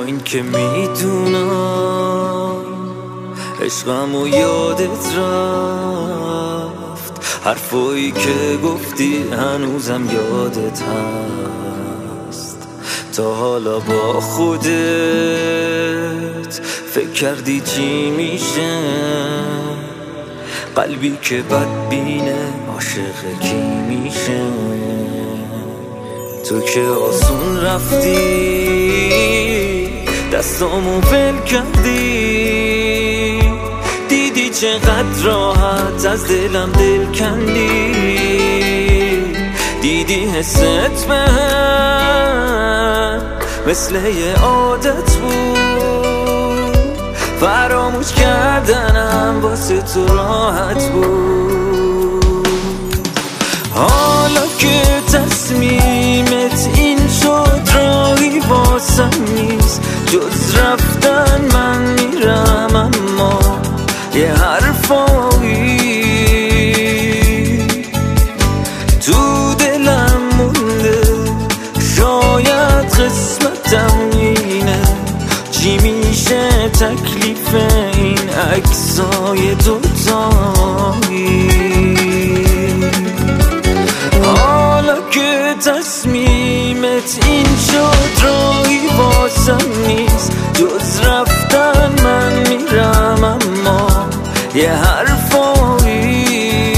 این که میدونم عشقمو یادت رفت، حرفایی که گفتی هنوزم یادت هست. تا حالا با خودت فکر کردی چی میشه؟ قلبی که بدبینه عاشق کی میشه؟ تو که آسون رفتی دستامو ول کردی، دیدی چقدر راحت از دلم دل کندی، دیدی حست بهم مثل یه عادت بود، فراموش کردنم واسه تو راحت بود. حالا که تصمیمت این شد راهی واسم نیست جز رفتن، من میرم اما یه حرفایی تو دلم مونده، شاید قسمتم اینه. چی میشه تکلیف این عکسای دوتایی؟ حالا که تصمیمت این شد راهی واسم نیست جز رفتن، من میرم اما یه حرفایی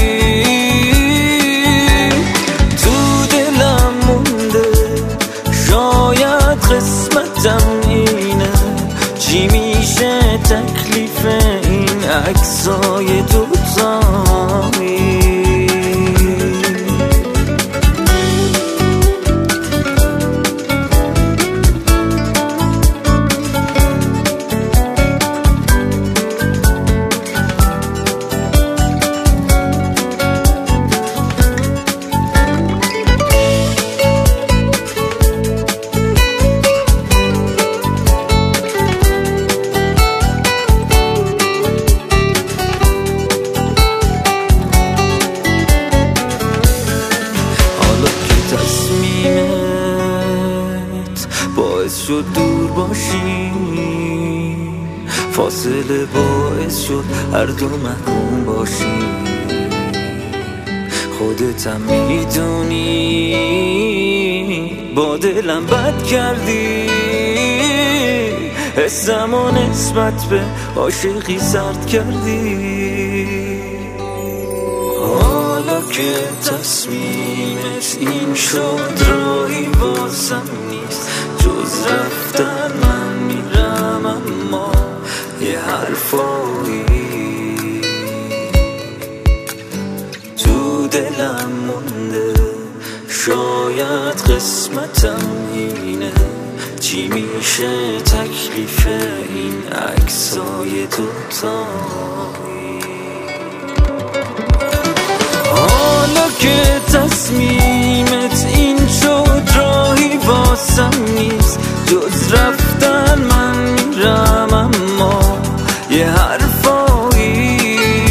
تو دلم مونده، شاید قسمتم اینه. چی میشه تکلیف این عکسای دوتایی؟ باعث شد دور باشی، فاصله باعث شد هر دو محکوم باشی. خودتم میدونی با دلم بد کردی، حسمو نسبت به عاشقی سرد کردی. حالا که تصمیمت این شد راهی واسم نیست جز رفتن، من میرم اما یه حرفایی تو دلم مونده، شاید قسمتم اینه. چی میشه تکلیف این عکسای دوتایی؟ حالا که تصمیمت این شد راهی واسم نیست جز رفتن، من میرم اما یه حرفایی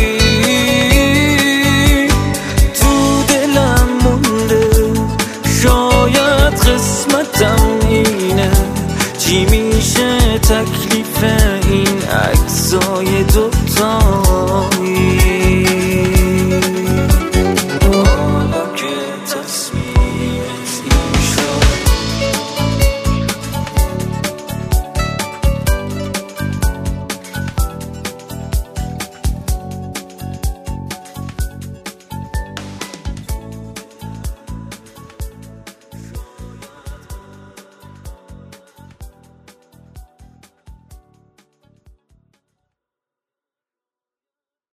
تو دلم مونده، شاید قسمتم اینه. چی میشه تکلیف این عکسای دوتایی؟ حالا که تصمیم